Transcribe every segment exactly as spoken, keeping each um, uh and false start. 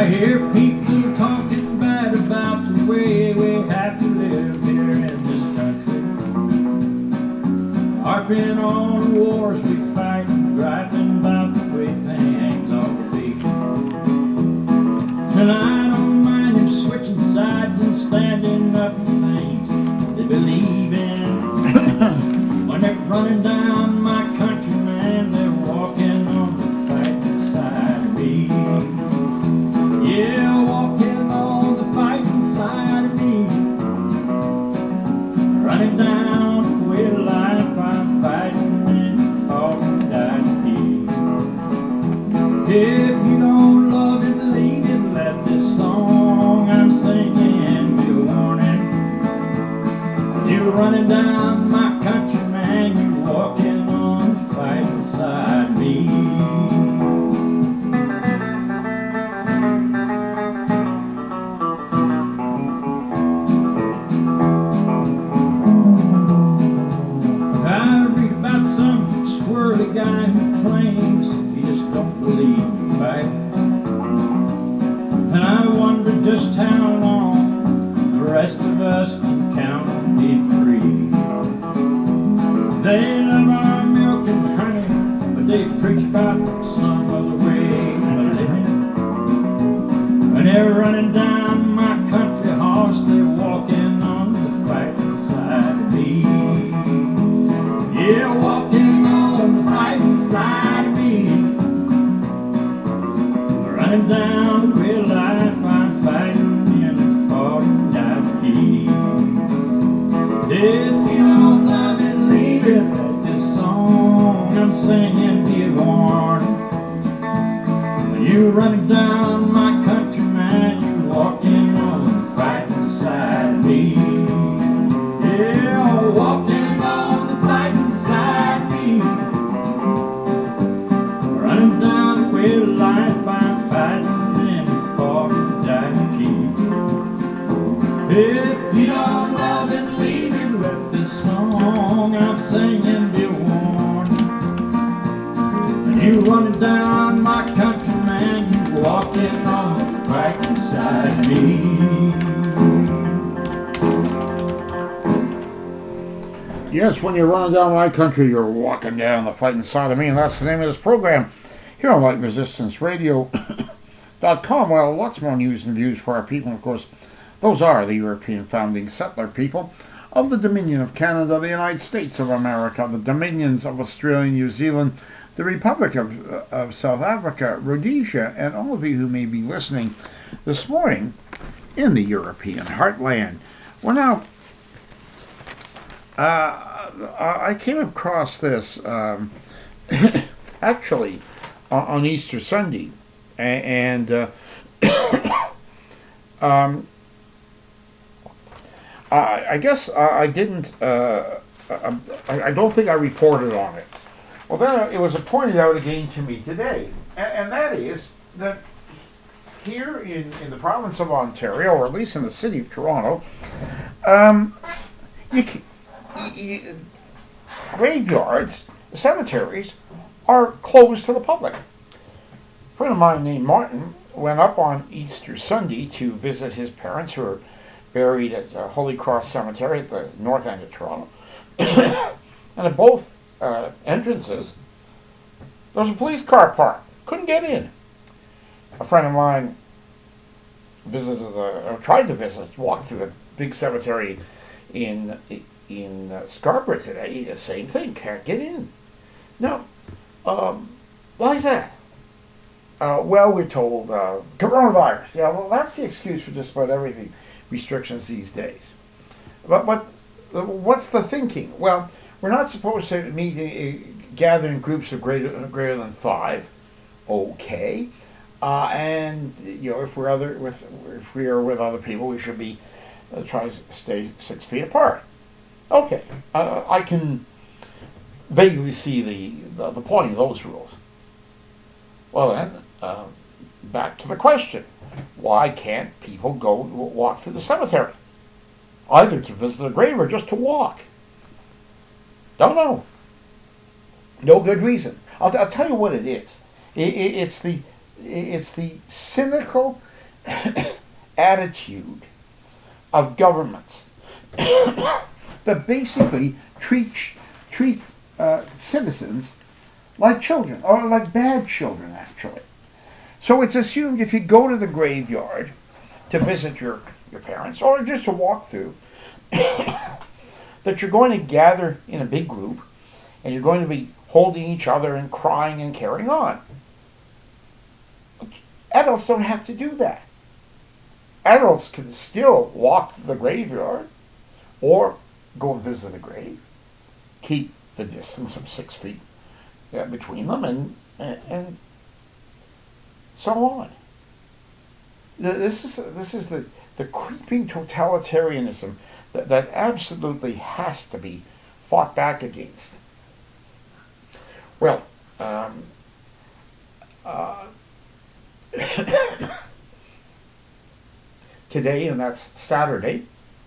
I hear people talking bad about the way we have to live here in this country. Harping on wars we fight, griping about the way things ought to be. And I don't mind them switching sides and standing up for things they believe in. When they're running down my country, man, they're walking on the fighting side of me. Yeah, walking on the fighting side of me. Running down the way of life, I'm fighting and falling down here. If you don't love it, leave it, let this song I'm singing be a warning. You're running down my country, man, you're walking on the fighting side of me. I read about some squirrely guy who claims he just don't believe in fighting. And I wonder just how long the rest of us can count on being free. They love our milk and honey, but they preach about some other way of living. When they're running down my country horse, they're walking on the fighting side of me. Yeah, walking on the fighting side of me. Running down the real life, I'm fighting in the falling down key. If you don't love it, leave it, let this song I'm singing be a warning. When you're running down my country, man, you're walking on the fighting side of me. Yeah, walking on the fighting side of me. Running down the way of life, I'm fighting in the falling down key. If you don't love it, leave it, let this song I'm singing be a warning. When you're running down my country, man, you're walking on the fighting side of me. Yes, when you're running down my country, you're walking down the fighting side of me, and that's the name of this program here on light resistance radio dot com. Well, lots more news and views for our people, of course. Those are the European founding settler people of the Dominion of Canada, the United States of America, the Dominions of Australia, New Zealand, the Republic of, of South Africa, Rhodesia, and all of you who may be listening this morning in the European heartland. Well, now, uh, I came across this um, actually on Easter Sunday, and uh, um, I, I guess I didn't, uh, I, I don't think I reported on it. Well, then it was pointed out again to me today, and, and that is that here in, in the province of Ontario, or at least in the city of Toronto, um, you, you, graveyards, cemeteries, are closed to the public. A friend of mine named Martin went up on Easter Sunday to visit his parents, who are buried at uh, Holy Cross Cemetery at the north end of Toronto. And at both uh, entrances, there was a police car parked. Couldn't get in. A friend of mine visited, uh, or tried to visit, walked through a big cemetery in in uh, Scarborough today. The same thing, can't get in. Now, um, why is that? Uh, well, we're told uh, coronavirus. Yeah, well, that's the excuse for just about everything. Restrictions these days. But but what's the thinking? Well, we're not supposed to meet, uh, gather in groups of greater greater than five. Okay, uh, and you know if we're other with if we are with other people, we should be uh, try to stay six feet apart. Okay, uh, I can vaguely see the, the the point of those rules. Well then, uh, back to the question. Why can't people go walk through the cemetery? Either to visit a grave or just to walk. Don't know. No good reason. I'll, I'll tell you what it is. It, it, it's the it's the cynical attitude of governments that basically treat treat uh, citizens like children, or like bad children, actually. So it's assumed if you go to the graveyard to visit your, your parents, or just to walk through, that you're going to gather in a big group, and you're going to be holding each other and crying and carrying on. Adults don't have to do that. Adults can still walk to the graveyard or go and visit a grave, keep the distance of six feet uh, between them, and, and and so on. This is this is the, the creeping totalitarianism that, that absolutely has to be fought back against. Well, um, uh, today, and that's Saturday,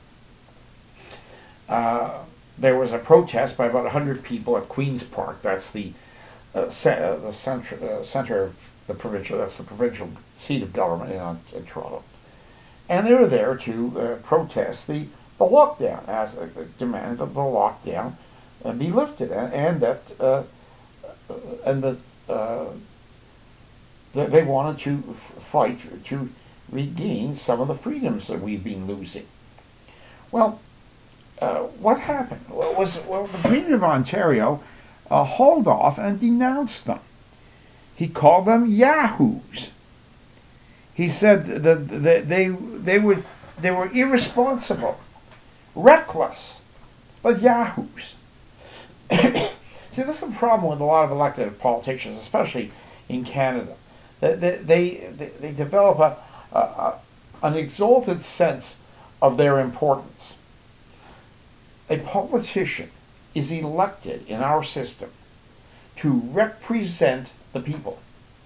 uh, there was a protest by about one hundred people at Queen's Park. That's the uh, ce- uh, the center, uh, center of the provincial, that's the provincial seat of government in, in Toronto. And they were there to uh, protest the, the lockdown, as a demand that the lockdown uh, be lifted, and, and that uh, and that uh, that they wanted to f- fight to regain some of the freedoms that we've been losing. Well, uh, what happened? Well, was well the Premier of Ontario uh, hauled off and denounced them. He called them yahoos. He said that they, they, they, would, they were irresponsible, reckless, but yahoos. See, this is the problem with a lot of elected politicians, especially in Canada. They, they, they, they develop a, a, a, an exalted sense of their importance. A politician is elected in our system to represent the people.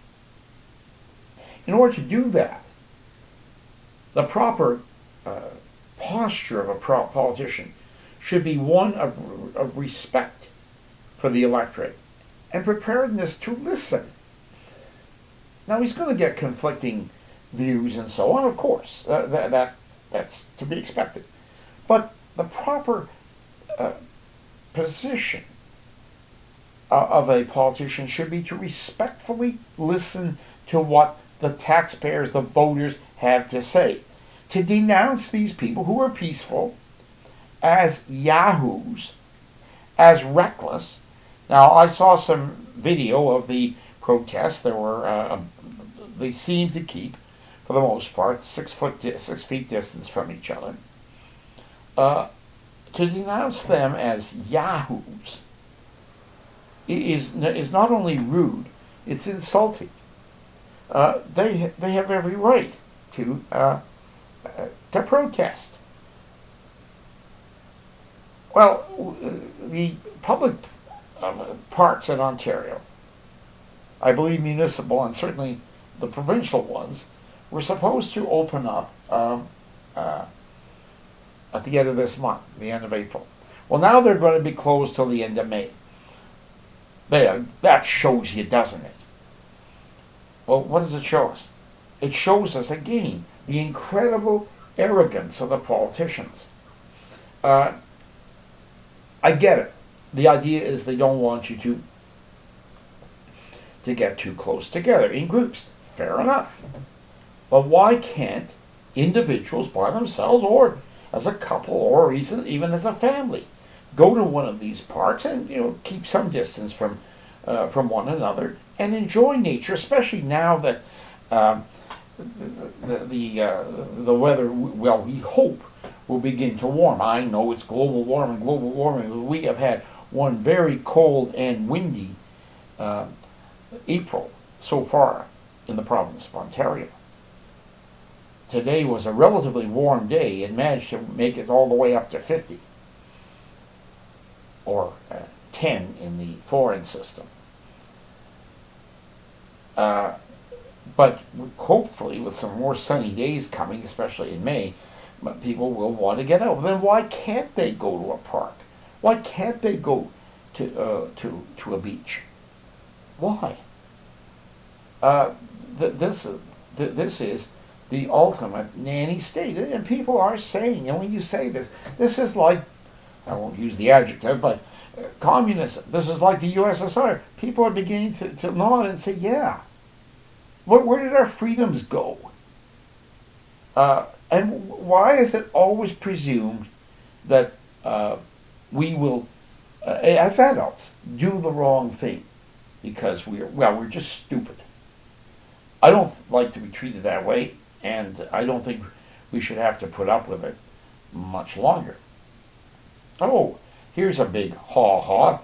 In order to do that, the proper uh, posture of a pro- politician should be one of, of respect for the electorate and preparedness to listen. Now, he's going to get conflicting views and so on, of course. Uh, that, that That's to be expected. But the proper uh, position uh, of a politician should be to respectfully listen to what the taxpayers, the voters, have to say. To denounce these people who are peaceful as yahoos, as reckless. Now, I saw some video of the protests. There were, uh, they seemed to keep, for the most part, six foot, di- six feet distance from each other. Uh, to denounce them as yahoos is is not only rude; it's insulting. Uh, they they have every right to uh, uh, to protest. Well, the public uh, parks in Ontario, I believe municipal and certainly the provincial ones, were supposed to open up um, uh, at the end of this month, the end of April. Well, now they're going to be closed till the end of May. There, that shows you, doesn't it? Well, what does it show us? It shows us, again, the incredible arrogance of the politicians. Uh, I get it. The idea is they don't want you to, to get too close together in groups. Fair enough. But why can't individuals by themselves, or as a couple, or even, even as a family, go to one of these parks and, you know, keep some distance from uh, from one another and enjoy nature, especially now that um, the the, uh, the weather, well, we hope, will begin to warm. I know it's global warming, global warming. We have had one very cold and windy uh, April so far in the province of Ontario. Today was a relatively warm day and managed to make it all the way up to fifty, or uh, ten in the foreign system. Uh, but hopefully with some more sunny days coming, especially in May, people will want to get out. Then why can't they go to a park? Why can't they go to uh, to to a beach? Why? Uh, th- this th- this is the ultimate nanny state. And people are saying, and when you say this, this is like, I won't use the adjective, but uh, communism. This is like the U S S R. People are beginning to, to nod and say, yeah. Where, where did our freedoms go? Uh, and why is it always presumed that uh, we will, uh, as adults, do the wrong thing because we're, well, we're just stupid? I don't like to be treated that way, and I don't think we should have to put up with it much longer. Oh, here's a big haw-haw.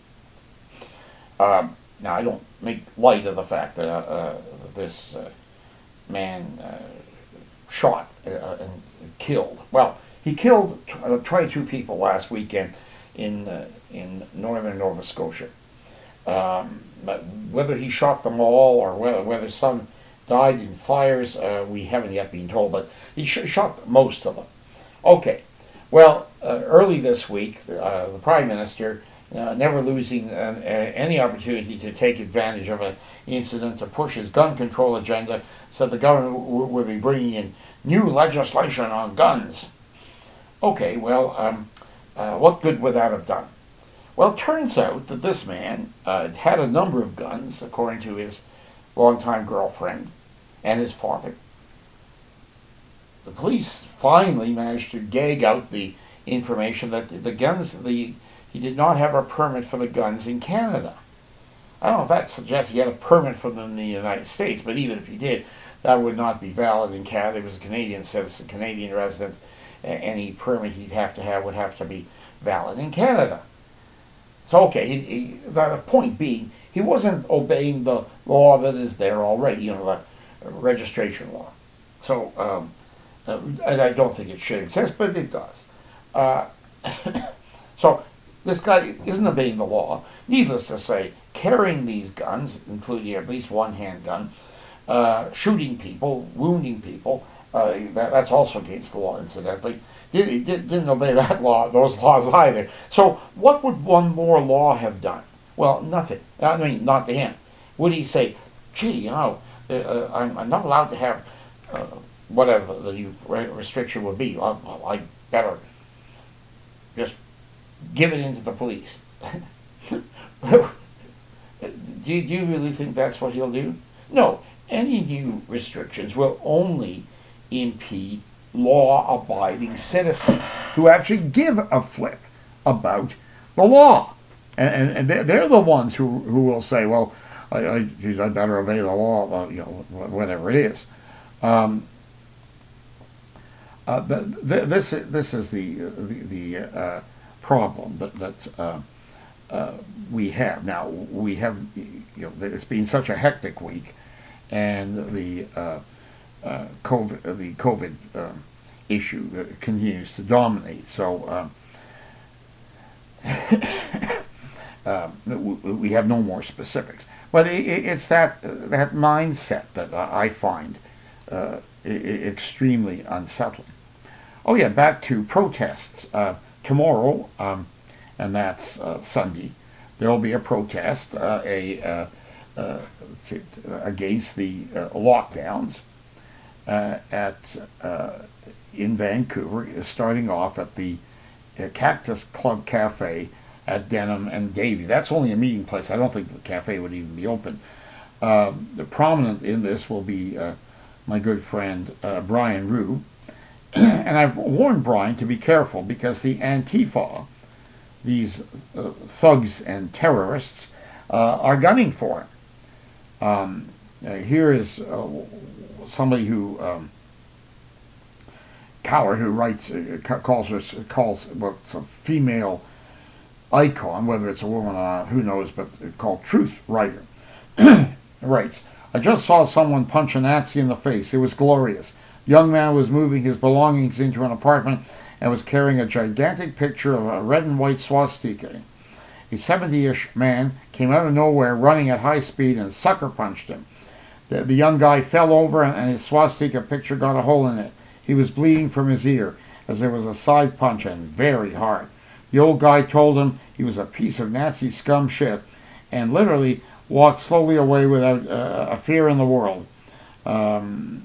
Um, now, I don't make light of the fact that uh, uh, this uh, man uh, shot uh, and killed. Well, he killed uh, twenty-two people last weekend in uh, in northern Nova Scotia. Um, but whether he shot them all or whether, whether some died in fires, uh, we haven't yet been told, but he sh- shot most of them. Okay, well, uh, early this week, uh, the Prime Minister, uh, never losing uh, any opportunity to take advantage of an incident to push his gun control agenda, said the government w- would be bringing in new legislation on guns. Okay, well, um, uh, what good would that have done? Well, it turns out that this man uh, had a number of guns, according to his longtime girlfriend and his father. The police finally managed to gag out the information that the guns, the he did not have a permit for the guns in Canada. I don't know if that suggests he had a permit for them in the United States, but even if he did, that would not be valid in Canada. He was a Canadian citizen, Canadian resident. Any permit he'd have to have would have to be valid in Canada. So, okay, he, he, the point being, he wasn't obeying the law that is there already, you know, the registration law. So, um, uh, and I don't think it should exist, but it does. Uh, so, this guy isn't obeying the law. Needless to say, carrying these guns, including at least one handgun, uh, shooting people, wounding people, uh, that, that's also against the law, incidentally. He did, didn't obey that law, those laws either. So what would one more law have done? Well, nothing. I mean, not to him. Would he say, gee, you know, uh, I'm, I'm not allowed to have uh, whatever the new restriction would be. I, I better just give it into the police. do, do you really think that's what he'll do? No. Any new restrictions will only impede law-abiding citizens who actually give a flip about the law. And, and, and they're, they're the ones who who will say, well, I, I, geez, I better obey the law, well, you know, whatever it is. Um, uh, the, the, this, this is the, the, the uh, problem that, that uh, uh, we have. Now, we have, you know, it's been such a hectic week, and the uh, Uh, COVID, uh, the COVID uh, issue uh, continues to dominate. So um, uh, we have no more specifics. But it, it's that uh, that mindset that I find uh, extremely unsettling. Oh yeah, back to protests. Uh, tomorrow, um, and that's uh, Sunday, there will be a protest uh, a uh, uh, to, against the uh, lockdowns. Uh, at uh, in Vancouver, starting off at the uh, Cactus Club Cafe at Denham and Davie. That's only a meeting place. I don't think the cafe would even be open. Uh, the prominent in this will be uh, my good friend uh, Brian Rue, and I've warned Brian to be careful because the Antifa, these uh, thugs and terrorists, uh, are gunning for him. Um, uh, here is. Uh, Somebody who um, Coward, who writes, uh, calls her calls what's a female icon, whether it's a woman or not, who knows, but called Truth Writer, writes, "I just saw someone punch a Nazi in the face. It was glorious. The young man was moving his belongings into an apartment and was carrying a gigantic picture of a red and white swastika. A seventy-ish man came out of nowhere running at high speed and sucker punched him. The, the young guy fell over and his swastika picture got a hole in it. He was bleeding from his ear as there was a side punch and very hard. The old guy told him he was a piece of Nazi scum shit and literally walked slowly away without uh, a fear in the world. Um,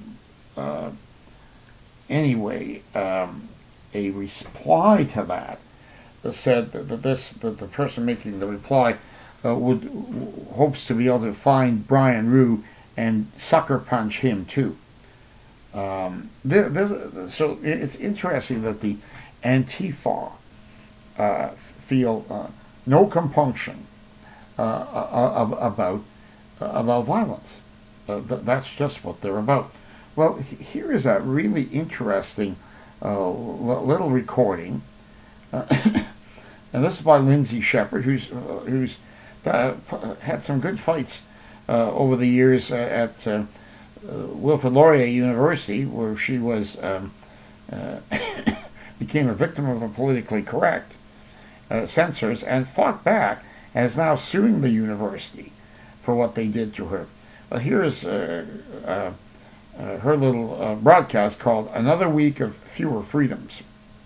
uh, anyway, um, a reply to that said that, that this that the person making the reply uh, would w- hopes to be able to find Brian Rue and sucker punch him too. Um, this, this, so it's interesting that the Antifa uh, feel uh, no compunction uh, uh, about uh, about violence. Uh, th- that's just what they're about. Well, here is a really interesting uh, l- little recording, uh, and this is by Lindsay Shepherd, who's uh, who's uh, had some good fights uh, over the years at uh, uh, Wilfrid Laurier University, where she was um, uh, became a victim of the politically correct uh, censors and fought back, and is now suing the university for what they did to her. Well, here is uh, uh, uh, her little uh, broadcast called "Another Week of Fewer Freedoms."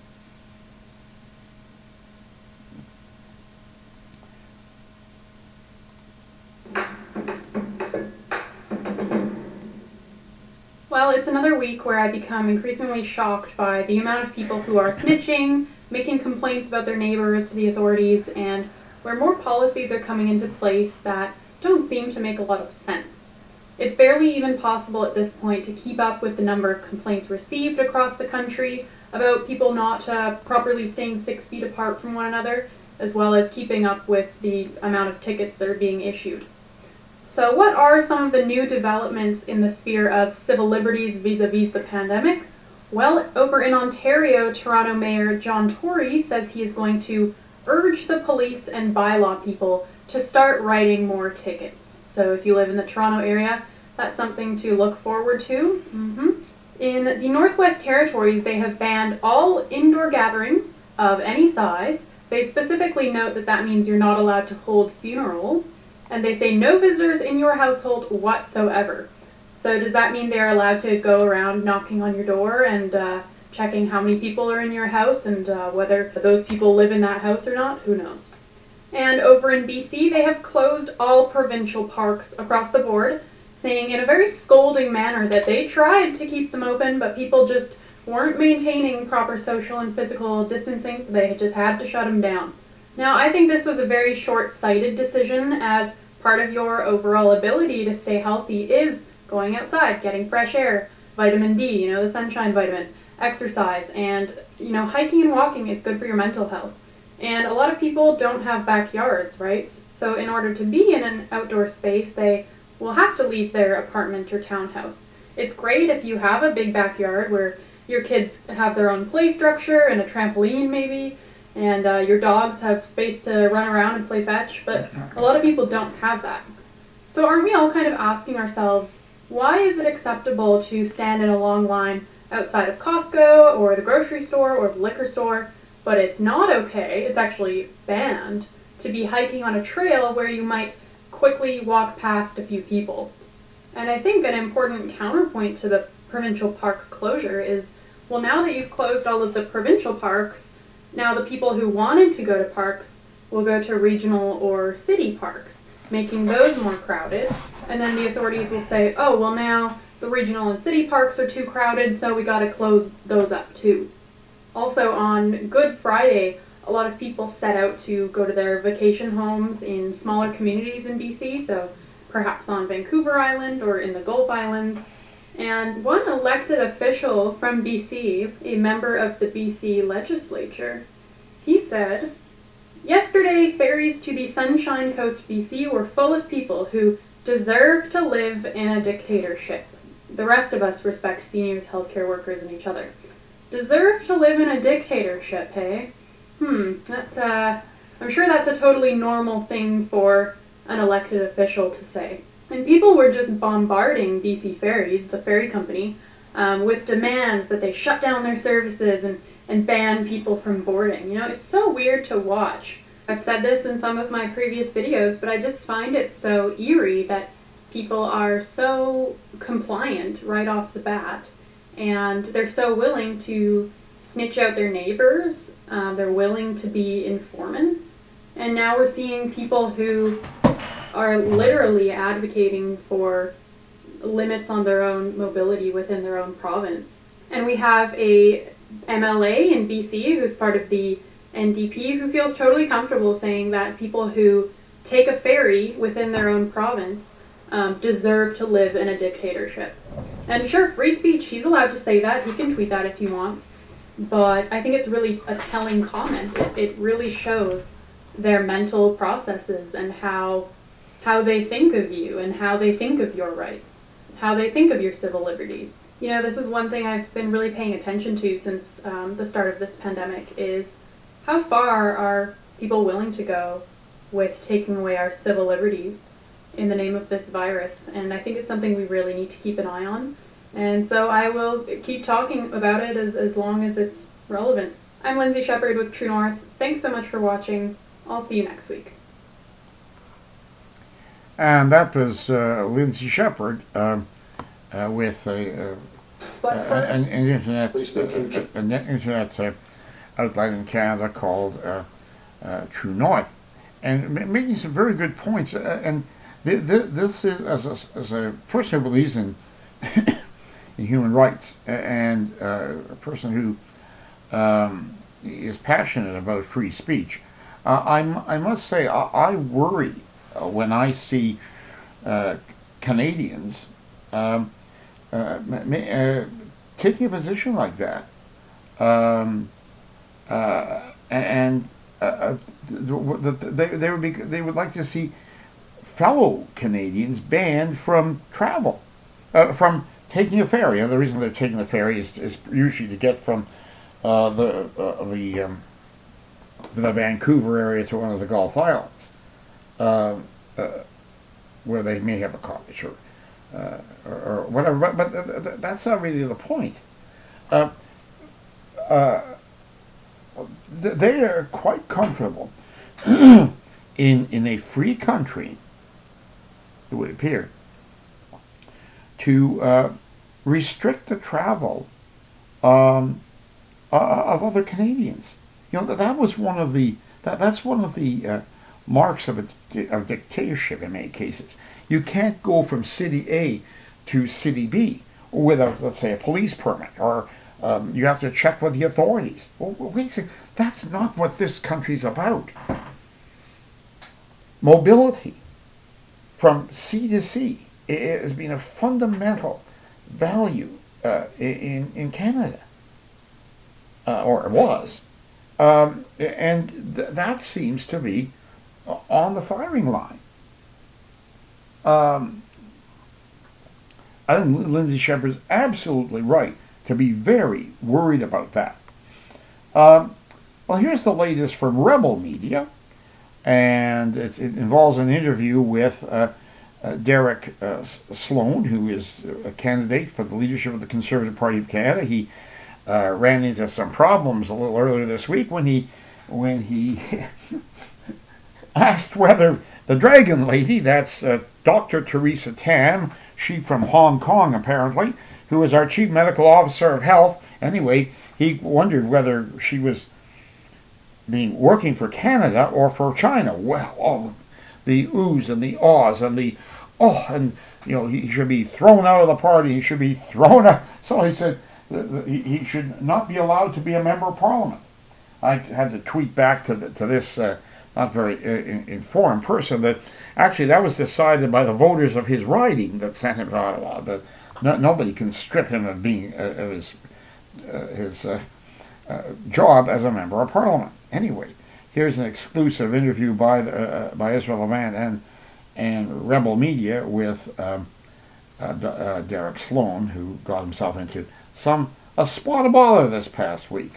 Well, it's another week where I become increasingly shocked by the amount of people who are snitching, making complaints about their neighbors to the authorities, and where more policies are coming into place that don't seem to make a lot of sense. It's barely even possible at this point to keep up with the number of complaints received across the country about people not uh, properly staying six feet apart from one another, as well as keeping up with the amount of tickets that are being issued. So what are some of the new developments in the sphere of civil liberties vis-a-vis the pandemic? Well, over in Ontario, Toronto Mayor John Tory says he is going to urge the police and bylaw people to start writing more tickets. So if you live in the Toronto area, that's something to look forward to. Mm-hmm. In the Northwest Territories, they have banned all indoor gatherings of any size. They specifically note that that means you're not allowed to hold funerals. And they say no visitors in your household whatsoever. So does that mean they're allowed to go around knocking on your door and uh, checking how many people are in your house and uh, whether those people live in that house or not? Who knows? And over in B C, they have closed all provincial parks across the board, saying in a very scolding manner that they tried to keep them open, but people just weren't maintaining proper social and physical distancing, so they just had to shut them down. Now, I think this was a very short-sighted decision, as part of your overall ability to stay healthy is going outside, getting fresh air, vitamin D, you know, the sunshine vitamin, exercise, and, you know, hiking and walking is good for your mental health. And a lot of people don't have backyards, right? So in order to be in an outdoor space, they will have to leave their apartment or townhouse. It's great if you have a big backyard where your kids have their own play structure and a trampoline maybe, and uh, your dogs have space to run around and play fetch, but a lot of people don't have that. So aren't we all kind of asking ourselves, why is it acceptable to stand in a long line outside of Costco or the grocery store or the liquor store, but it's not okay, it's actually banned, to be hiking on a trail where you might quickly walk past a few people? And I think an important counterpoint to the provincial parks closure is, well, now that you've closed all of the provincial parks, now the people who wanted to go to parks will go to regional or city parks, making those more crowded. And then the authorities will say, oh, well now the regional and city parks are too crowded, so we gotta close those up too. Also on Good Friday, a lot of people set out to go to their vacation homes in smaller communities in B C, so perhaps on Vancouver Island or in the Gulf Islands. And one elected official from B C, a member of the B C legislature, he said, yesterday ferries to the Sunshine Coast B C were full of people who deserve to live in a dictatorship. The rest of us respect seniors, healthcare workers, and each other. Deserve to live in a dictatorship, hey? Hmm, that's, uh, I'm sure that's a totally normal thing for an elected official to say. And people were just bombarding B C Ferries, the ferry company, um, with demands that they shut down their services and, and ban people from boarding. You know, it's so weird to watch. I've said this in some of my previous videos, but I just find it so eerie that people are so compliant right off the bat, and they're so willing to snitch out their neighbors, uh, they're willing to be informants, and now we're seeing people who are literally advocating for limits on their own mobility within their own province. And we have a M L A in B C who's part of the N D P who feels totally comfortable saying that people who take a ferry within their own province um, deserve to live in a dictatorship. And sure, free speech, he's allowed to say that, he can tweet that if he wants, but I think it's really a telling comment. It, it really shows their mental processes and how how they think of you and how they think of your rights, how they think of your civil liberties. You know, this is one thing I've been really paying attention to since um, the start of this pandemic is how far are people willing to go with taking away our civil liberties in the name of this virus. And I think it's something we really need to keep an eye on. And so I will keep talking about it as, as long as it's relevant. I'm Lindsay Shepherd with True North. Thanks so much for watching. I'll see you next week. And that was uh, Lindsay Shepherd uh, uh, with a, uh, uh, an, an internet uh, an internet uh, outlet in Canada called uh, uh, True North, and m- making some very good points. Uh, and th- th- this is as a, as a person who believes in in human rights and uh, a person who um, is passionate about free speech. Uh, I'm, I must say I, I worry uh, when I see uh, Canadians um, uh, ma- uh, taking a position like that, um, uh, and uh, the, the, they they would be they would like to see fellow Canadians banned from travel, uh, from taking a ferry. And the reason they're taking the ferry is, is usually to get from uh, the uh, the um, the Vancouver area to one of the Gulf Islands, uh, uh, where they may have a cottage or, uh, or, or whatever. But, but th- th- that's not really the point. Uh, uh, th- they are quite comfortable in in a free country, it would appear, to uh, restrict the travel um, uh, of other Canadians. You know, that, that was one of the that, that's one of the uh, marks of a of dictatorship in many cases. You can't go from city A to city B without, let's say, a police permit, or um, you have to check with the authorities. Well, wait a second, that's not what this country's about. Mobility from sea to sea has been a fundamental value uh, in in Canada, uh, or it was. Um, and th- that seems to be on the firing line. Um, I think Lindsay Shepherd's absolutely right to be very worried about that. Um, well, here's the latest from Rebel Media, and it's, it involves an interview with uh, uh, Derek uh, Sloan, who is a candidate for the leadership of the Conservative Party of Canada. He Uh, ran into some problems a little earlier this week when he when he asked whether the Dragon Lady, that's uh, Doctor Theresa Tam, she from Hong Kong apparently, who is our Chief Medical Officer of Health. Anyway, he wondered whether she was being working for Canada or for China. Well, all the oohs and the ahs and the oh, and you know, he should be thrown out of the party. He should be thrown out. So he said he should not be allowed to be a member of Parliament. I had to tweet back to the, to this uh, not very uh, informed person that actually that was decided by the voters of his riding that sent him to Ottawa. That no, nobody can strip him of being uh, of his uh, his uh, uh, job as a member of Parliament. Anyway, here's an exclusive interview by the, uh, by Ezra Levant and and Rebel Media with um, uh, D- uh, Derek Sloan, who got himself into some a spot of bother this past week.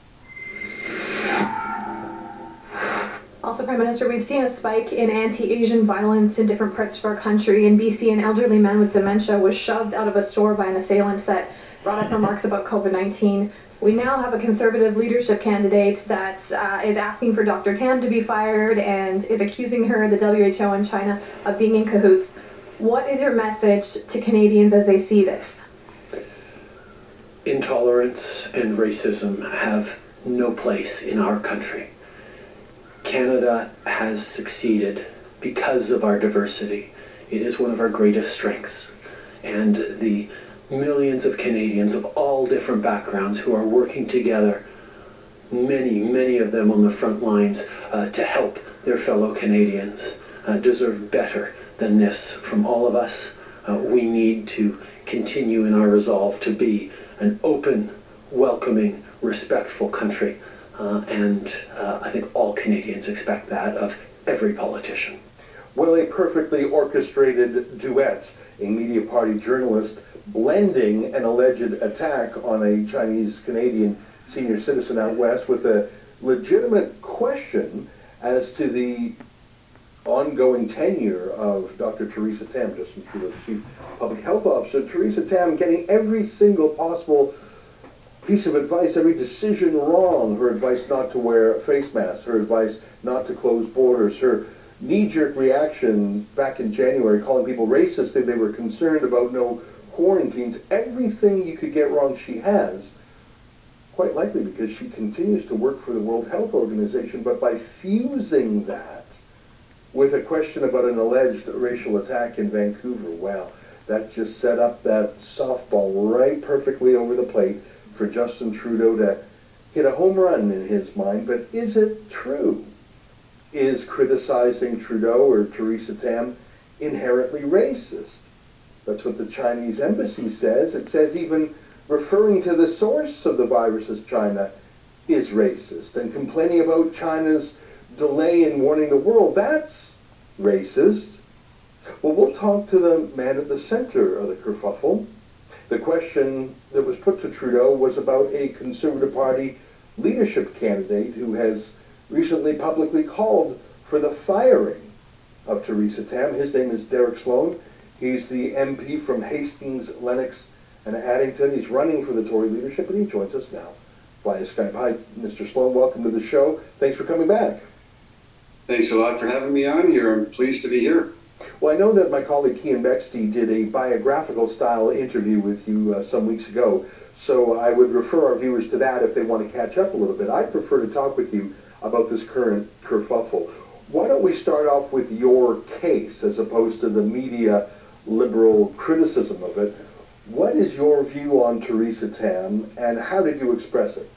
Also, Prime Minister, we've seen a spike in anti-Asian violence in different parts of our country. In B C, an elderly man with dementia was shoved out of a store by an assailant that brought up remarks about COVID nineteen. We now have a Conservative leadership candidate that uh, is asking for Doctor Tam to be fired and is accusing her, the W H O and China, of being in cahoots. What is your message to Canadians as they see this? Intolerance and racism have no place in our country. Canada has succeeded because of our diversity. It is one of our greatest strengths. and the millions of Canadians of all different backgrounds who are working together, many, many of them on the front lines, uh, to help their fellow Canadians, uh, deserve better than this from all of us. Uh, we need to continue in our resolve to be an open, welcoming, respectful country. Uh, and uh, I think all Canadians expect that of every politician. Well, a perfectly orchestrated duet, a media party journalist blending an alleged attack on a Chinese-Canadian senior citizen out west with a legitimate question as to the ongoing tenure of Doctor Theresa Tam, Justin Trudeau's Chief Public Health Officer. Theresa Tam getting every single possible piece of advice, every decision wrong. Her advice not to wear face masks, her advice not to close borders, her knee-jerk reaction back in January calling people racist if they were concerned about no quarantines. Everything you could get wrong she has, quite likely because she continues to work for the World Health Organization, but by fusing that with a question about an alleged racial attack in Vancouver, well, that just set up that softball right perfectly over the plate for Justin Trudeau to hit a home run in his mind. But is it true? Is criticizing Trudeau or Theresa Tam inherently racist? That's what the Chinese embassy says. It says even referring to the source of the virus as China is racist, and complaining about China's delay in warning the world, that's racist. Well, we'll talk to the man at the center of the kerfuffle. The question that was put to Trudeau was about a Conservative Party leadership candidate who has recently publicly called for the firing of Theresa Tam. His name is Derek Sloan. He's the M P from Hastings, Lennox, and Addington. He's running for the Tory leadership, and he joins us now via Skype. Hi, Mister Sloan. Welcome to the show. Thanks for coming back. Thanks a lot for having me on here. I'm pleased to be here. Well, I know that my colleague Kian Bexty did a biographical-style interview with you uh, some weeks ago, so I would refer our viewers to that if they want to catch up a little bit. I'd prefer to talk with you about this current kerfuffle. Why don't we start off with your case as opposed to the media liberal criticism of it? What is your view on Theresa Tam, and how did you express it?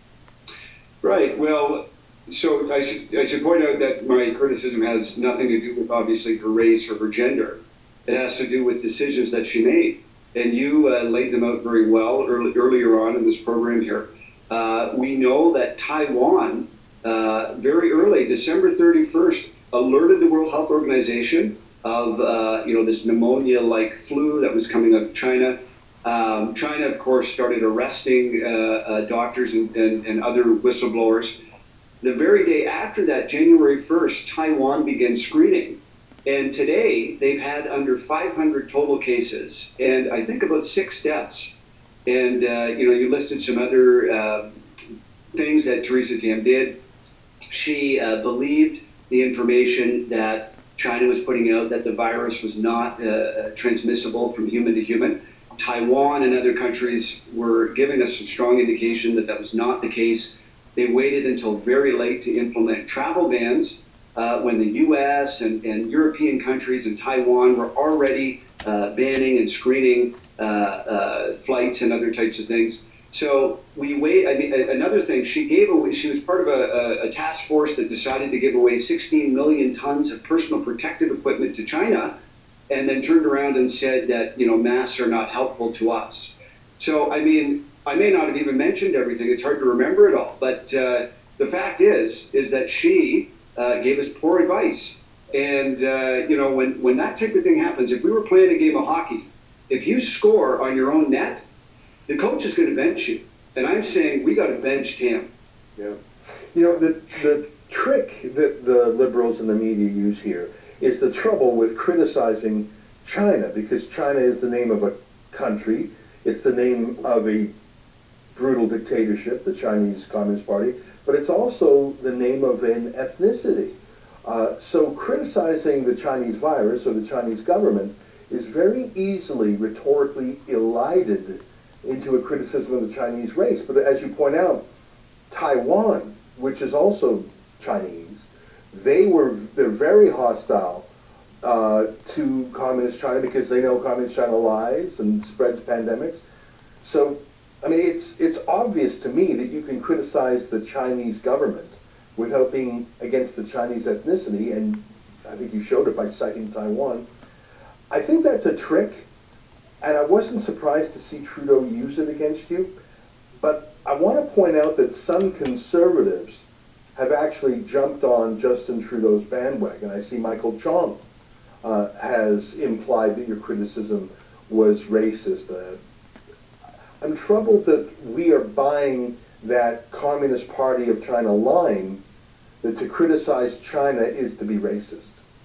Right. Well, so I should, I should point out that my criticism has nothing to do with, obviously, her race or her gender. It has to do with decisions that she made. And you uh, laid them out very well early, earlier on in this program here. Uh, we know that Taiwan, uh, very early, December thirty-first, alerted the World Health Organization of uh, you know, this pneumonia-like flu that was coming out of China. Um, China, of course, started arresting uh, uh, doctors and, and, and other whistleblowers. The very day after that, January first, Taiwan began screening. And today, they've had under five hundred total cases, and I think about six deaths. And, uh, you know, you listed some other uh, things that Theresa Tam did. She uh, believed the information that China was putting out, that the virus was not uh, transmissible from human to human. Taiwan and other countries were giving us some strong indication that that was not the case. They waited until very late to implement travel bans uh, when the U S and, and European countries and Taiwan were already uh, banning and screening uh, uh, flights and other types of things. So we wait. I mean, another thing, she gave away, she was part of a, a, a task force that decided to give away sixteen million tons of personal protective equipment to China, and then turned around and said that, you know, masks are not helpful to us. So, I mean, I may not have even mentioned everything. It's hard to remember it all. But uh, the fact is, is that she uh, gave us poor advice. And, uh, you know, when, when that type of thing happens, if we were playing a game of hockey, if you score on your own net, the coach is going to bench you. And I'm saying we got to bench Tam. Yeah. You know, the, the trick that the liberals and the media use here is the trouble with criticizing China, because China is the name of a country. It's the name of a brutal dictatorship, the Chinese Communist Party, but it's also the name of an ethnicity. Uh, so criticizing the Chinese virus or the Chinese government is very easily rhetorically elided into a criticism of the Chinese race. But as you point out, Taiwan, which is also Chinese, they were, they're very hostile uh, to Communist China because they know Communist China lies and spreads pandemics. So, I mean, it's, it's obvious to me that you can criticize the Chinese government without being against the Chinese ethnicity, and I think you showed it by citing Taiwan. I think that's a trick, and I wasn't surprised to see Trudeau use it against you, but I want to point out that some conservatives have actually jumped on Justin Trudeau's bandwagon. I see Michael Chong uh, has implied that your criticism was racist. Uh, I'm troubled that we are buying that Communist Party of China line that to criticize China is to be racist.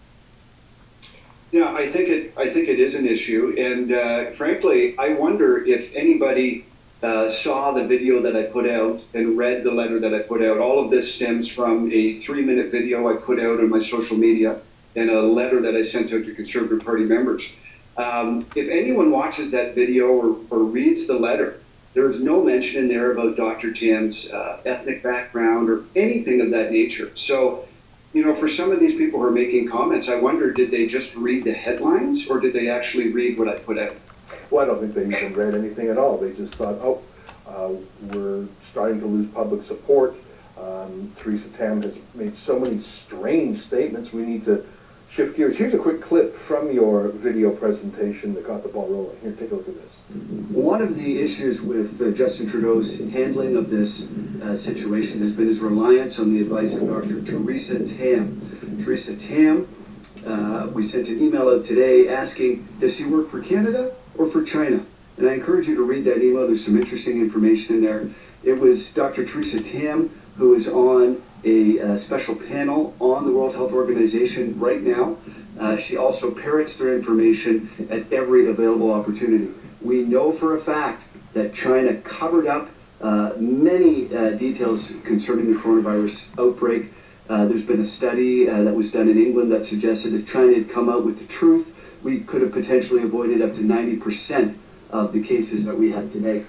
Yeah, I think it. I think it is an issue, and uh, frankly, I wonder if anybody uh, saw the video that I put out and read the letter that I put out. All of this stems from a three-minute video I put out on my social media and a letter that I sent out to Conservative Party members. Um, if anyone watches that video or, or reads the letter, there is no mention in there about Doctor Tam's uh, ethnic background or anything of that nature. So, you know, for some of these people who are making comments, I wonder, did they just read the headlines or did they actually read what I put out? Well, I don't think they even read anything at all. They just thought, oh, uh, we're starting to lose public support. Um, Theresa Tam has made so many strange statements. We need to shift gears. Here's a quick clip from your video presentation that got the ball rolling. Here, take a look at this. One of the issues with uh, Justin Trudeau's handling of this uh, situation has been his reliance on the advice of Doctor Theresa Tam. Theresa Tam, uh, we sent an email out today asking, does she work for Canada or for China? And I encourage you to read that email. There's some interesting information in there. It was Doctor Theresa Tam who is on a uh, special panel on the World Health Organization right now. Uh, she also parrots their information at every available opportunity. We know for a fact that China covered up uh, many uh, details concerning the coronavirus outbreak. Uh, there's been a study uh, that was done in England that suggested if China had come out with the truth, we could have potentially avoided up to ninety percent of the cases that we have today.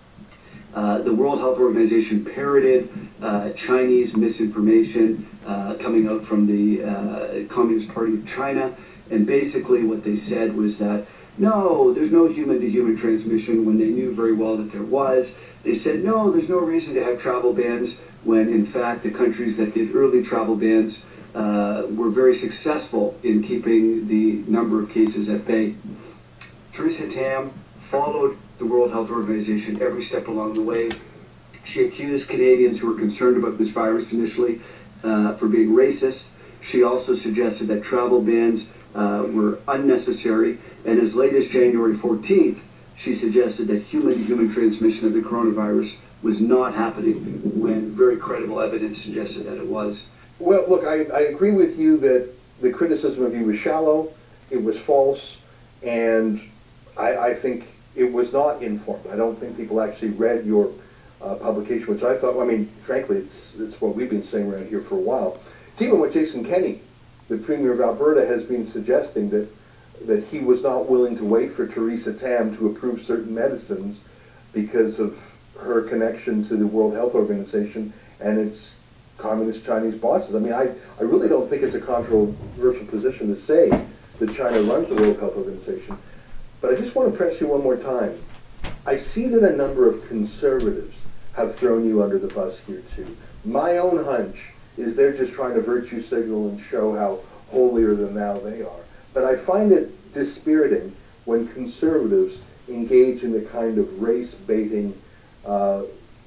Uh, the World Health Organization parroted uh, Chinese misinformation uh, coming out from the uh, Communist Party of China, and basically what they said was that no, there's no human-to-human transmission when they knew very well that there was. They said no, there's no reason to have travel bans when in fact the countries that did early travel bans uh, were very successful in keeping the number of cases at bay. Theresa Tam followed the World Health Organization every step along the way. She accused Canadians who were concerned about this virus initially uh, for being racist. She also suggested that travel bans uh, were unnecessary, and as late as January fourteenth, she suggested that human-to-human transmission of the coronavirus was not happening when very credible evidence suggested that it was. Well, look, I, I agree with you that the criticism of you was shallow, it was false, and I, I think it was not informed. I don't think people actually read your uh, publication, which I thought, I mean, frankly, it's, it's what we've been saying around here for a while. It's even what Jason Kenney, the Premier of Alberta, has been suggesting, that that he was not willing to wait for Theresa Tam to approve certain medicines because of her connection to the World Health Organization and its communist Chinese bosses. I mean, I, I really don't think it's a controversial position to say that China runs the World Health Organization. But I just want to press you one more time. I see that a number of conservatives have thrown you under the bus here too. My own hunch is they're just trying to virtue signal and show how holier than thou they are. But I find it dispiriting when conservatives engage in the kind of race-baiting, uh,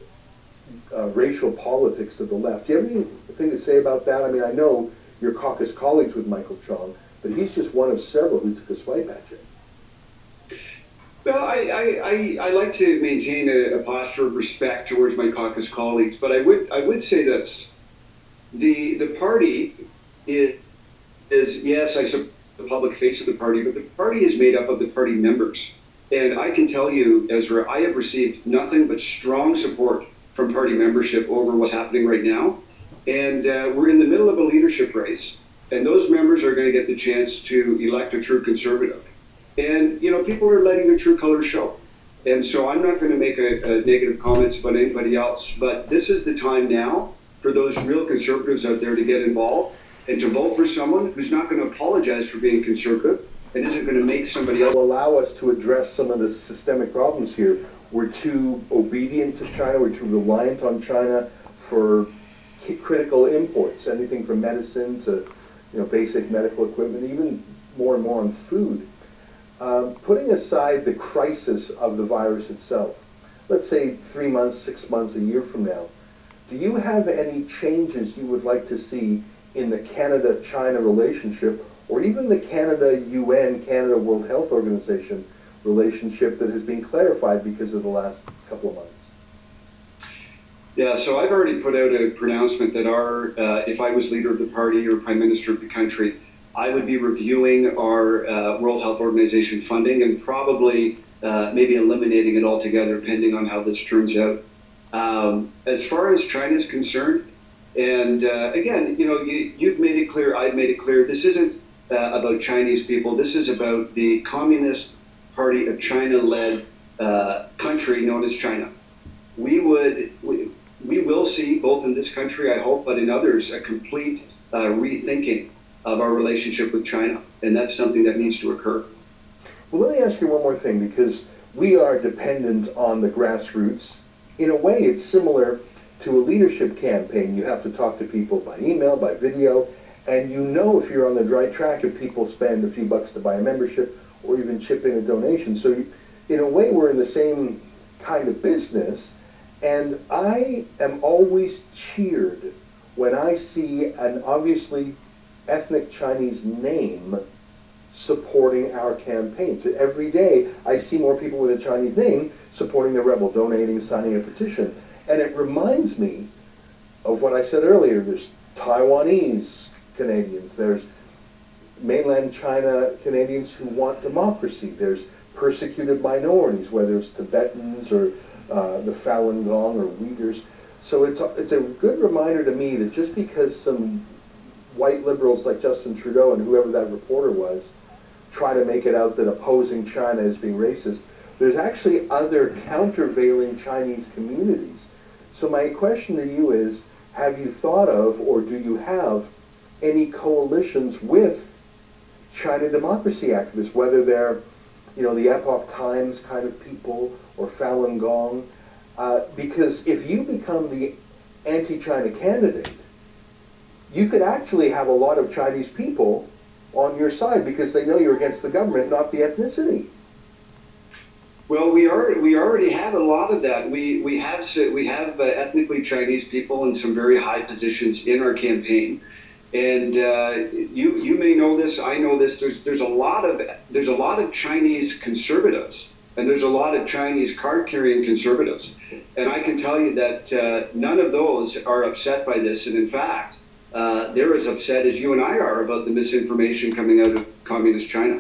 uh, racial politics of the left. Do you have anything to say about that? I mean, I know your caucus colleagues with Michael Chong, but he's just one of several who took a swipe at you. Well, I, I, I, I like to maintain a, a posture of respect towards my caucus colleagues, but I would I would say this. The the party is, is yes, I support the public face of the party, but the party is made up of the party members. And I can tell you, Ezra, I have received nothing but strong support from party membership over what's happening right now. And uh, we're in the middle of a leadership race, and those members are going to get the chance to elect a true conservative. And, you know, people are letting their true colors show. And so I'm not going to make a, a negative comments about anybody else, but this is the time now for those real conservatives out there to get involved and to vote for someone who's not going to apologize for being conservative and isn't going to make somebody else. Will allow us to address some of the systemic problems here. We're too obedient to China, we're too reliant on China for critical imports, anything from medicine to, you know, basic medical equipment, even more and more on food. Um, putting aside the crisis of the virus itself, let's say three months, six months, a year from now, do you have any changes you would like to see in the Canada-China relationship, or even the Canada-U N, Canada World Health Organization relationship that has been clarified because of the last couple of months? Yeah, so I've already put out a pronouncement that our, uh, if I was leader of the party or prime minister of the country, I would be reviewing our uh, World Health Organization funding and probably uh, maybe eliminating it altogether, depending on how this turns out. Um, as far as China is concerned, and uh, again, you know, you, you've made it clear, I've made it clear, this isn't uh, about Chinese people. This is about the Communist Party of China-led uh, country known as China. We would, we, we will see, both in this country, I hope, but in others, a complete uh, rethinking of our relationship with China, and that's something that needs to occur. Well, let me ask you one more thing, because we are dependent on the grassroots. In a way, it's similar to a leadership campaign. You have to talk to people by email, by video, and you know if you're on the right track if people spend a few bucks to buy a membership or even chip in a donation. So you, in a way, we're in the same kind of business, and I am always cheered when I see an obviously ethnic Chinese name supporting our campaigns. So every day I see more people with a Chinese name supporting the rebel, donating, signing a petition. And it reminds me of what I said earlier. There's Taiwanese Canadians, there's mainland China Canadians who want democracy, there's persecuted minorities, whether it's Tibetans or uh, the Falun Gong or Uyghurs. So it's a, it's a good reminder to me that just because some white liberals like Justin Trudeau and whoever that reporter was try to make it out that opposing China is being racist, there's actually other countervailing Chinese communities. So my question to you is, have you thought of, or do you have, any coalitions with China democracy activists, whether they're, you know, the Epoch Times kind of people or Falun Gong? Uh, because if you become the anti-China candidate, you could actually have a lot of Chinese people on your side because they know you're against the government, not the ethnicity. Well, we are we already have a lot of that. We we have we have uh, ethnically Chinese people in some very high positions in our campaign, and uh, you you may know this. I know this. There's there's a lot of there's a lot of Chinese conservatives, and there's a lot of Chinese card-carrying conservatives, and I can tell you that uh, none of those are upset by this, and in fact, uh, they're as upset as you and I are about the misinformation coming out of communist China.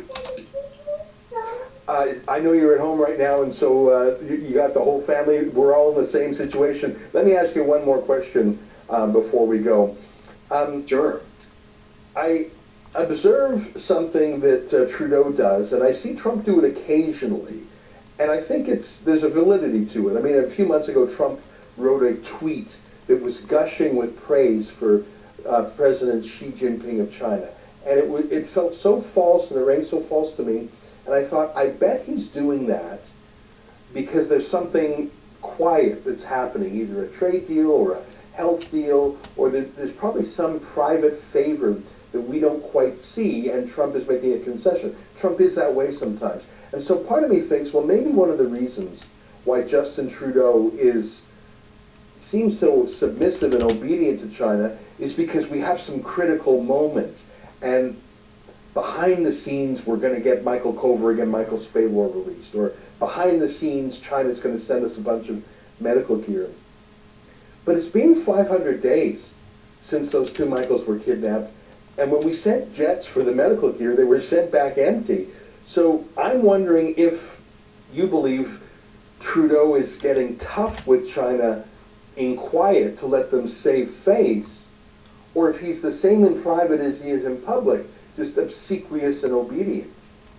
Uh, I know you're at home right now, and so uh, you, you got the whole family. We're all in the same situation. Let me ask you one more question um, before we go. Um, Sure. I observe something that uh, Trudeau does, and I see Trump do it occasionally, and I think it's there's a validity to it. I mean, a few months ago, Trump wrote a tweet that was gushing with praise for uh, President Xi Jinping of China, and it, w- it felt so false, and it rang so false to me. And I thought, I bet he's doing that because there's something quiet that's happening, either a trade deal or a health deal, or there, there's probably some private favor that we don't quite see, and Trump is making a concession. Trump is that way sometimes. And so part of me thinks, well, maybe one of the reasons why Justin Trudeau is seems so submissive and obedient to China is because we have some critical moments. And behind the scenes, we're going to get Michael Kovrig and Michael Spavor released. Or behind the scenes, China's going to send us a bunch of medical gear. But it's been five hundred days since those two Michaels were kidnapped. And when we sent jets for the medical gear, they were sent back empty. So I'm wondering if you believe Trudeau is getting tough with China in quiet to let them save face, or if he's the same in private as he is in public, just obsequious and obedient.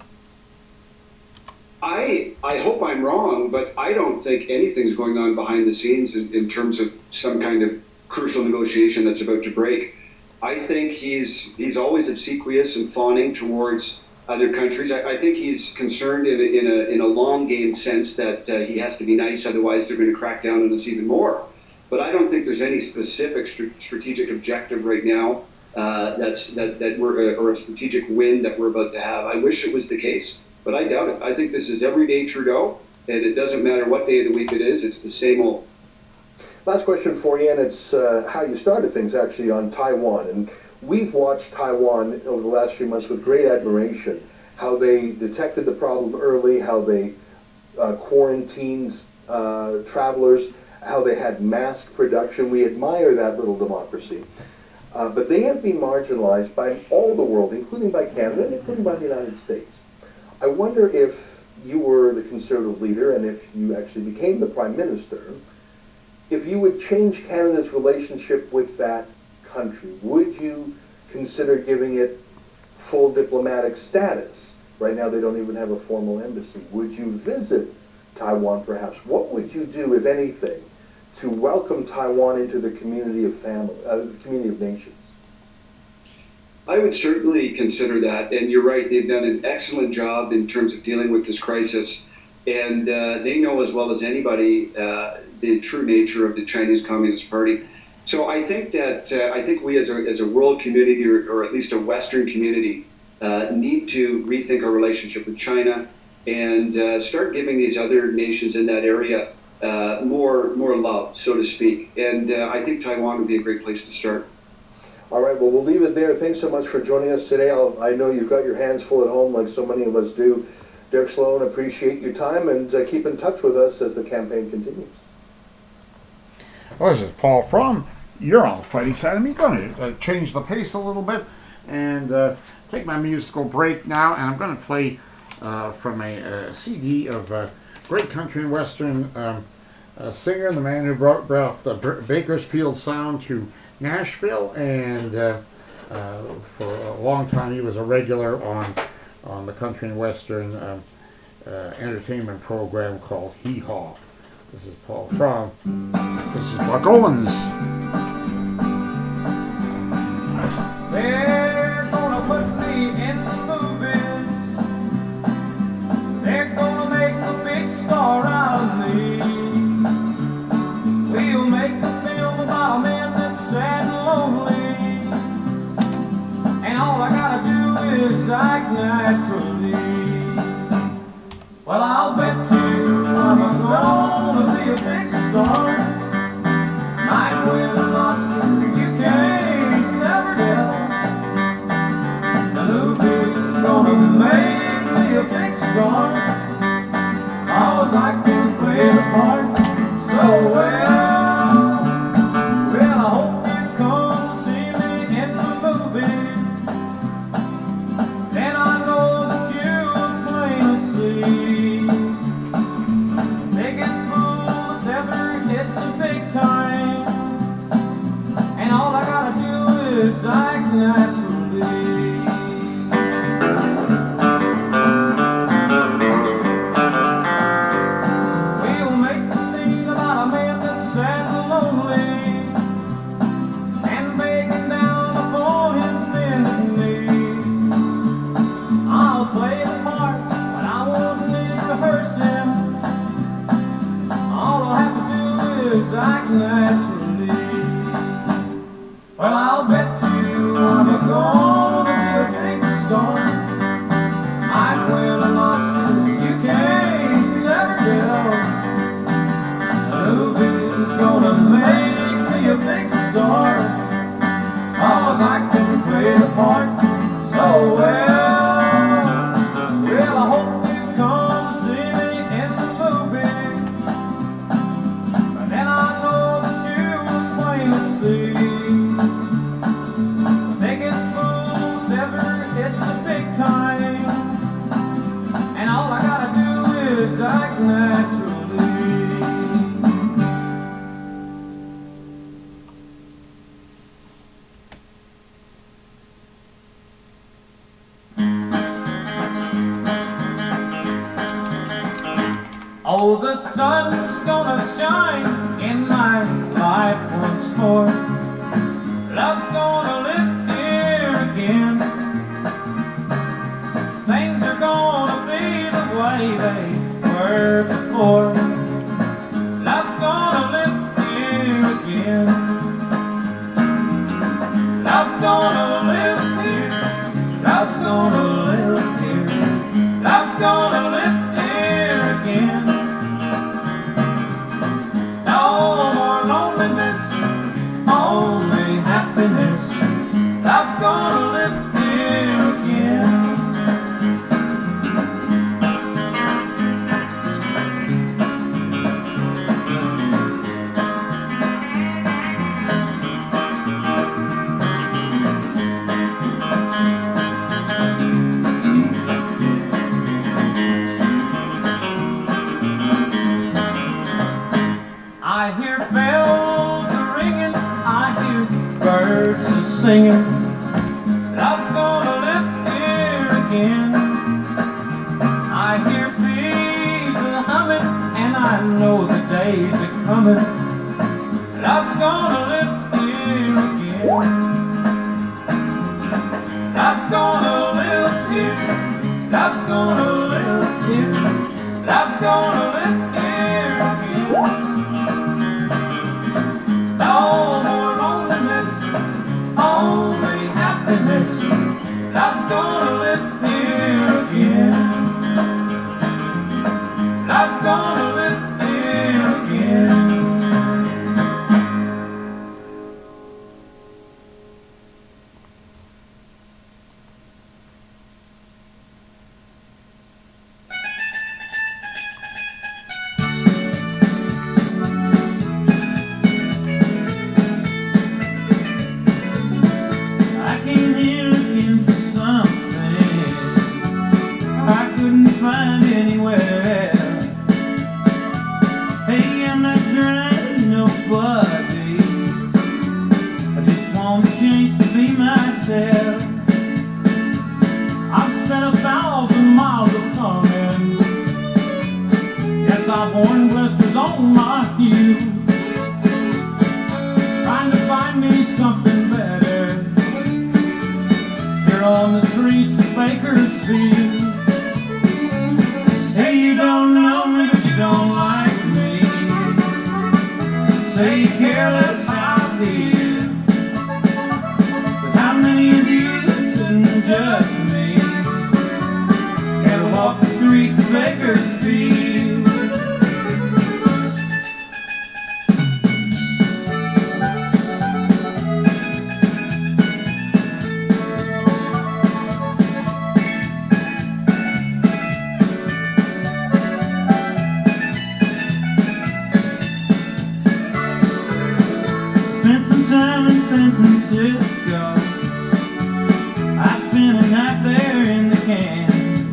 I I hope I'm wrong, but I don't think anything's going on behind the scenes in, in terms of some kind of crucial negotiation that's about to break. I think he's he's always obsequious and fawning towards other countries. I, I think he's concerned in a, in a, in a long game sense that uh, he has to be nice, otherwise they're going to crack down on us even more. But I don't think there's any specific st- strategic objective right now uh, that's that that we're uh, or a strategic win that we're about to have. I wish it was the case, but I doubt it. I think this is everyday Trudeau, and it doesn't matter what day of the week it is. It's the same old. Last question for you, and it's uh, how you started things actually on Taiwan. And we've watched Taiwan over the last few months with great admiration, how they detected the problem early, how they uh, quarantined uh, travelers, how they had mask production. We admire that little democracy. Uh, but they have been marginalized by all the world, including by Canada and including by the United States. I wonder if you were the Conservative leader and if you actually became the Prime Minister, if you would change Canada's relationship with that country, would you consider giving it full diplomatic status? Right now they don't even have a formal embassy. Would you visit Taiwan perhaps? What would you do, if anything, to welcome Taiwan into the community of family, uh, the community of nations? I would certainly consider that, and you're right, they've done an excellent job in terms of dealing with this crisis, and uh, they know as well as anybody uh, the true nature of the Chinese Communist Party. So I think that uh, I think we as a, as a world community, or, or at least a Western community, uh, need to rethink our relationship with China and uh, start giving these other nations in that area uh, more more love, so to speak. And uh, I think Taiwan would be a great place to start. All right, well, we'll leave it there. Thanks so much for joining us today. I'll, I know you've got your hands full at home like so many of us do. Derek Sloan, appreciate your time, and uh, keep in touch with us as the campaign continues. Well, this is Paul Fromm. You're on the fighting side of me. Going to uh, change the pace a little bit and uh, take my musical break now, and I'm going to play uh, from a, a C D of uh, great country and western um, uh, singer, the man who brought, brought the Bakersfield sound to Nashville, and uh, uh, for a long time he was a regular on on the country and western um, uh, entertainment program called Hee Haw. This is Paul Fromm. This is Buck Owens. They're gonna put me in the movies. They're gonna make a big star out of me. We'll make a film about a man that's sad and lonely, and all I gotta do is act naturally. Well, I'll bet you I'm gonna be a big star. Might win an Oscar, you can't never tell. The movie's gonna make me a big star, 'cause I can play the part so well. Well, I hope you come see me in the movie. Then I know that you'll plainly see the biggest fool that's ever hit the big time, and all I gotta do is act naturally. We'll make the scene about a man that's sad and lonely, and begging down upon his bended knee. I'll play the part, but I won't need rehearsing. All I'll have to do is act naturally. Well, I'll bet you I'm gonna be a big star. Might win an Oscar, you can't never tell. The movie's gonna make me a big star, 'cause I can play the part so well. Well, I hope you come see me in the movie, and then I know that you will plainly see the biggest fools ever hit the big time, and all I gotta do is act naturally. Oh, the sun's gonna shine in my life once more. Love's gonna lift way they were before. Love's gonna live here again. Love's gonna live here. Love's gonna live here. Love's gonna live here again. No more loneliness, only happiness. Love's gonna live here again. I hear bells ringing, I hear birds singing. Love's gonna live here again. I hear bees humming, and I know the days are coming. Love's gonna live here again. Love's gonna live here. Love's gonna live here. Love's gonna live here again. No more loneliness, only happiness. Love's gonna live here again. Love's gonna live here again. I came here looking for something I couldn't find anywhere. Hey, I'm not trying to nobody, I just want a chance to be myself. I've spent a thousand miles of coming. Yes, I've worn blisters on my heels, trying to find me something better here on the streets of Bakersfield. Hey, you don't know me, but you don't like me. Say you care less how I feel, but how many of you sit and judge me? Ever walk the streets of Bakersfield? Spent some time in San Francisco. I spent a night there in the can.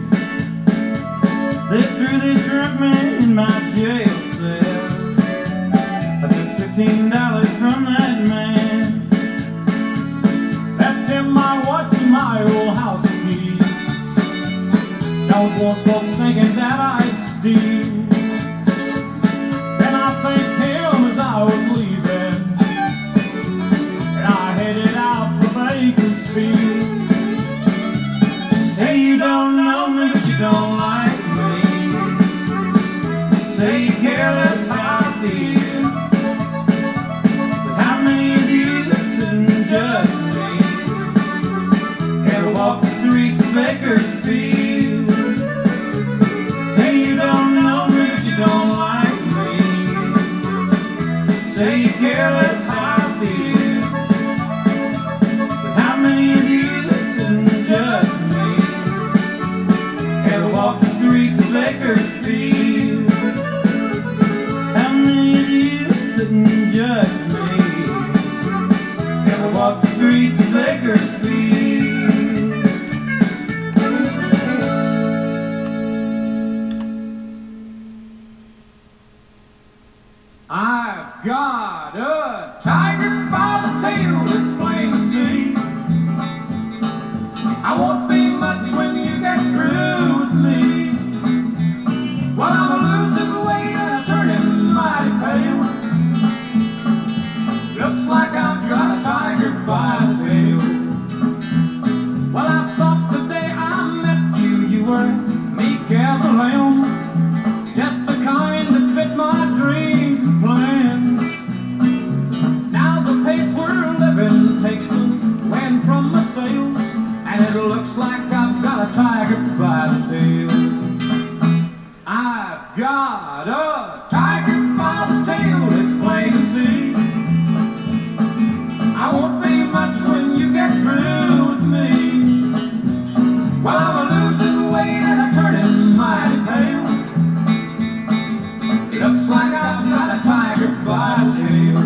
They threw this drunk man in my jail cell. I took fifteen dollars from that man, left him my watch and my old house key. Don't want folks thinking that I'd steal. And I thanked him as I was leaving, and I headed out for Bakersfield. Hey, you don't know me, but you don't like me. Say you care less how I feel, but how many of you sit and judge me? Ever walk the streets of Bakersfield? Hey, you don't know me, but you don't like me. Say you care less how I feel, but how many of you sit and judge me? Ever walk the streets of Bakersfield? How many of you sit and judge me? Ever walk the streets of Bakersfield? I've got a tiger by the tail, it's plain to see. I won't be much when you get through with me. Well, I'm losing weight and I'm turning mighty pale. Looks like I've got a tiger by the tail. Well, I thought the day I met you, you were meek as a limb, just the kind that fit my dreams and plans. Now the pace we're living takes the wind from my sails, and it looks like I've got a tiger by the tail. I've got a tiger by the tail, it's plain to see. I won't be much when you get through with me. Well, I'm a losing weight and I'm turning mighty pale. Looks like I've got a tiger by the tail.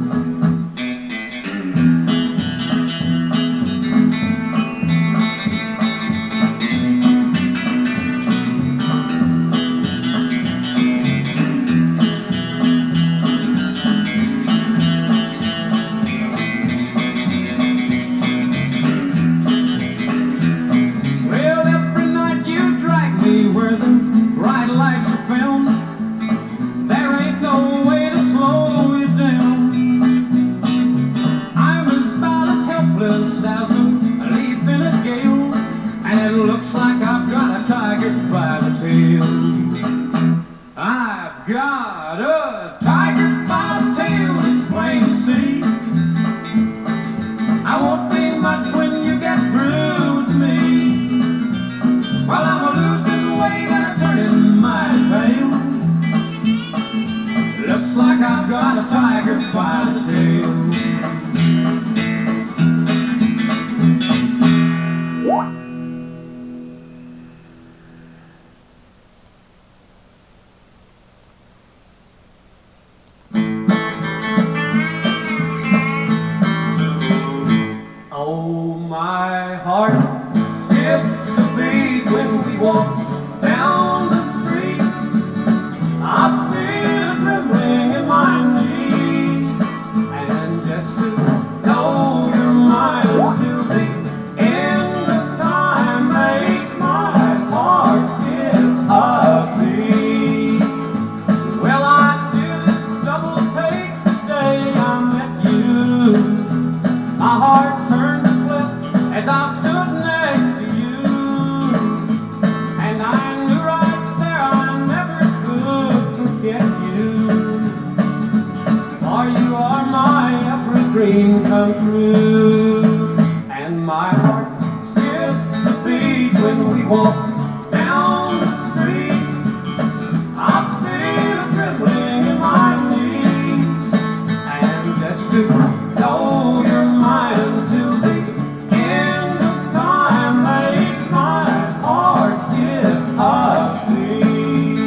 Where the bright lights are filmed, there ain't no way to slow you down. I'm as about as helpless as a leaf in a gale, and it looks like I've got a tiger by the tail. I've got a tiger by the tail, it's plain to see. I won't be much when you get through with me. Well, I'm a losing weight and I'm turning mighty pale. Looks like I've got a tiger by the tail. Oh, my heart skips a beat when we walk down the street. I feel a trembling in my knees, and just to know you're mine till the end of time makes my heart skip a beat. Well, I did a double take the day I met you. My heart turned to flip as I stood next to you. And I knew right there I never could forget you. For you are my every dream come true. And my heart skips a beat when we walk down the street. I feel a trembling in my knees, and just to know you're mine till the end of time makes my heart skip a beat.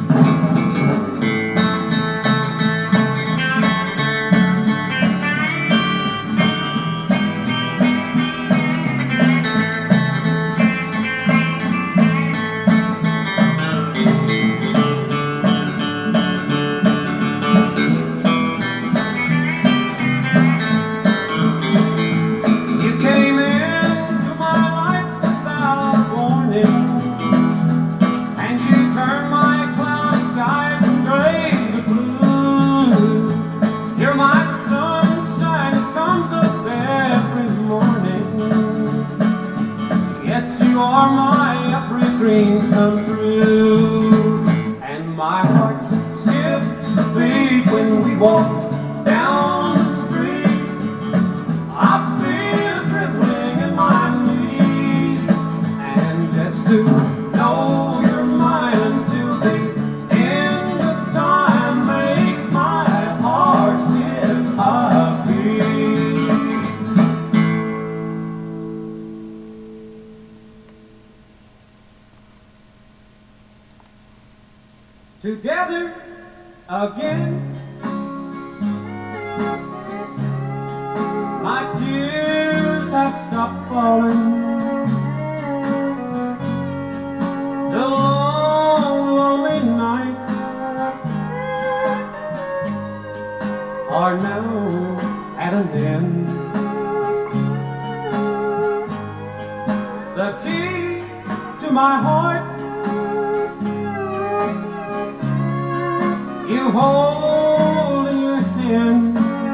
You came into my life without warning, and you turned my cloudy skies from gray to blue. You're my sunshine that comes up every morning. Yes, you are my every dream come true. And my heart skips a beat when we walk down the street. I feel a trembling in my knees, and just to know you're mine till the end of time makes my heart skip a beat. Together again, my tears have stopped falling. The long, lonely nights are now at an end. The key to my heart you hold in your hand,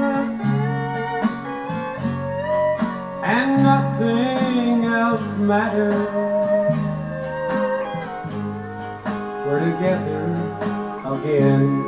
and nothing else matters. we're together again.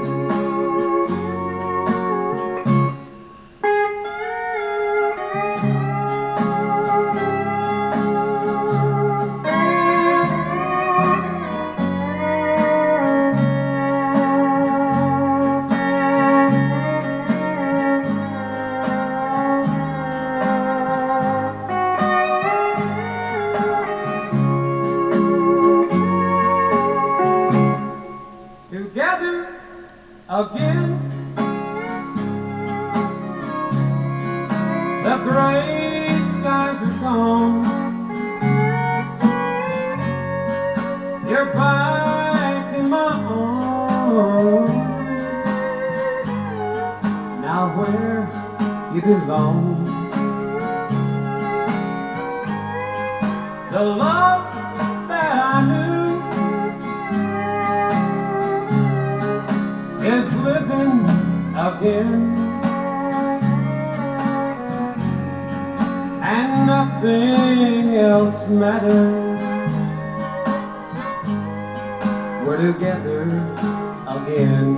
Together again, the gray skies are gone, you're back in my arms, now where you belong. The love that I knew is living again, and nothing else matters. We're together again,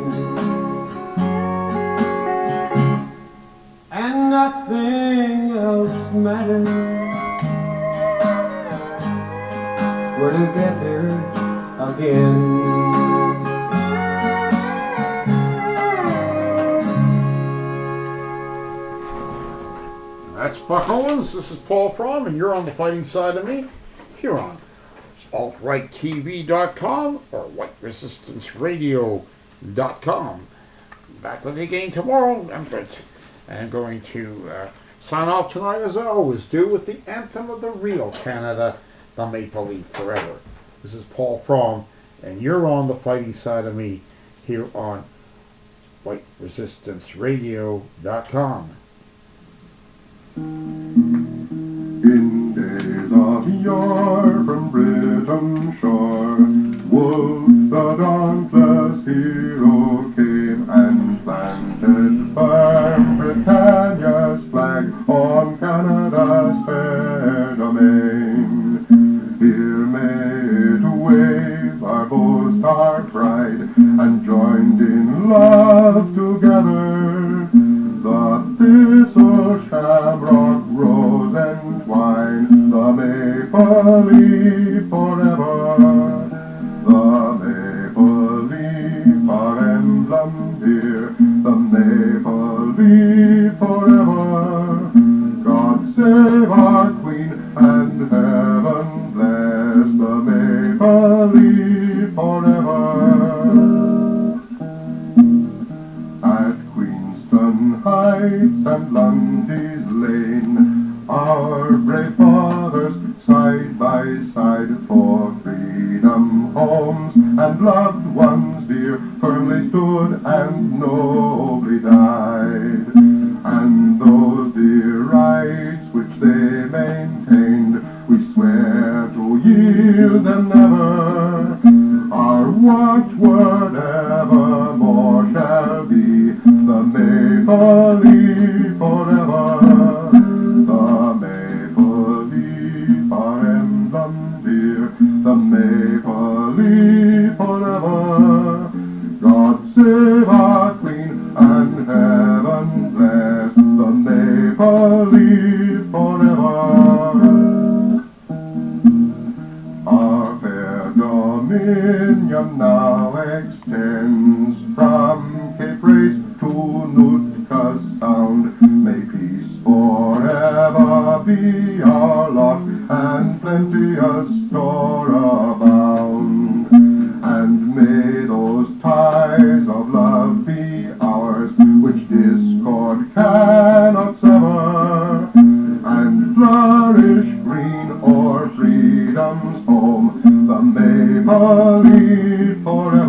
and nothing else matters. We're together again. That's Buck Owens, this is Paul Fromm, and you're on the fighting side of me, here on alt right T V dot com or white resistance radio dot com. Back with you again tomorrow. I'm good. I'm going to uh, sign off tonight as I always do with the anthem of the real Canada, the Maple Leaf Forever. This is Paul Fromm, and you're on the fighting side of me, here on white resistance radio dot com. In days of yore from Britain's shore, Wolfe the dauntless hero came and planted firm Britannia's flag on Canada's fair domain. Here made to wave our boast, our pride, and joined in love together. The thistle, shamrock, rose, and twine, the maple leaf forever. The maple leaf, our emblem dear, the maple leaf forever. God save our Queen, and heaven bless the maple leaf forever. At Queenston Heights and Lundy's Lane, our brave fathers, side by side, for freedom, homes, and loved ones dear, firmly stood and nobly died. And those dear rights which they maintained, we swear to yield them never. Our watchword evermore shall be the maple leaf forever. The maple leaf, our emblem dear, the maple leaf forever. God save our Queen, and heaven bless the maple leaf forever. Our fair dominion now extends from Cape Race to Nootka Sound. May peace forever be our lot, and plenteous store abound. And may those ties of love be ours, which discord cannot sever, and flourish green o'er freedom's home, the maple leaf forever.